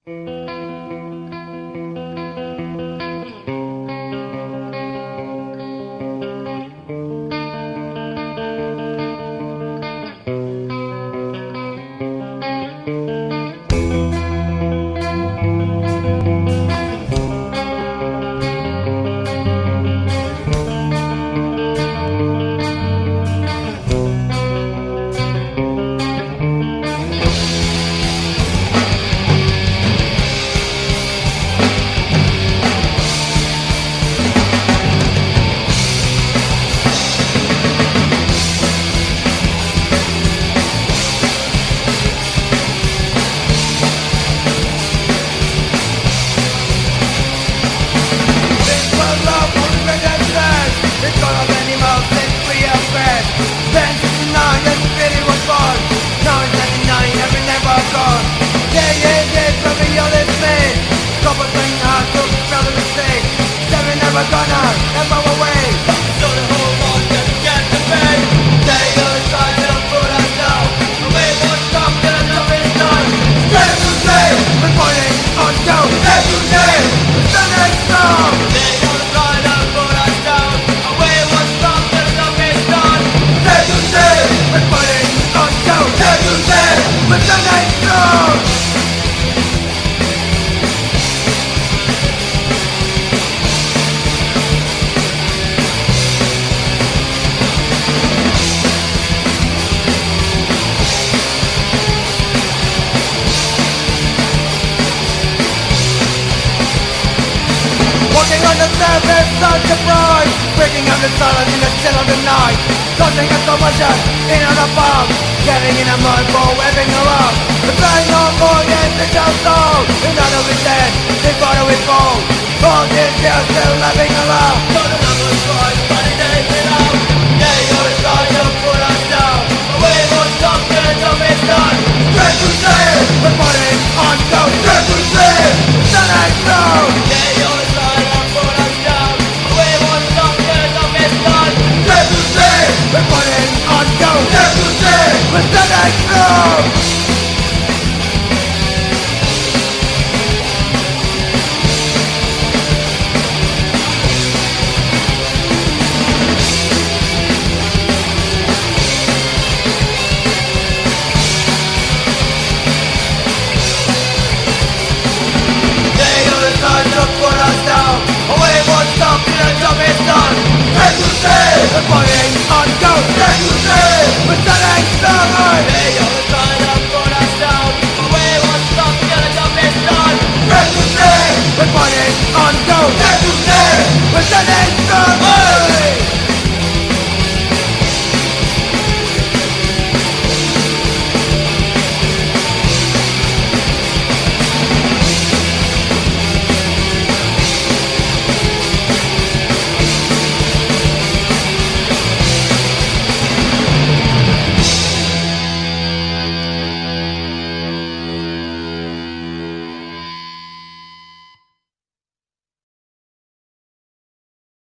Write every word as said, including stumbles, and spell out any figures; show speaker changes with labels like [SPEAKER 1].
[SPEAKER 1] Walking on the surface, such a pride, breaking up the silence in the chill of the night, causing a commotion in on a bomb, getting in a mud ball, webbing her up. The flying on board and the jump soul, another is dead, they bought her with gold, all this girl still loving her up.